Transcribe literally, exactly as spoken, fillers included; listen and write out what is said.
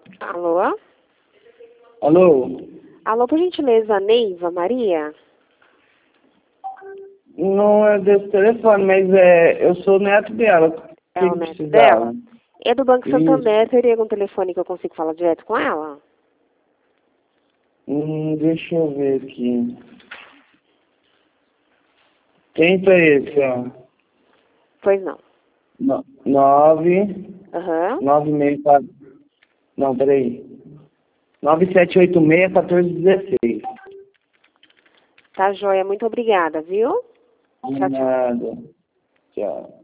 Alô? Alô? Alô, por gentileza, Neiva Maria? Não é desse telefone, mas é, eu sou neto dela. O É que o que neto precisava? dela? É do Banco Isso. Santander, teria algum telefone que eu consigo falar direto com ela? Hum, deixa eu ver aqui. Tenta esse, ó. Pois não. No- Nove, Aham. nove meio quatro. Não, peraí. Nove sete oito seis, quatorze dezesseis. Tá joia, muito obrigada, viu? Tchau, tchau. Nada. Tchau.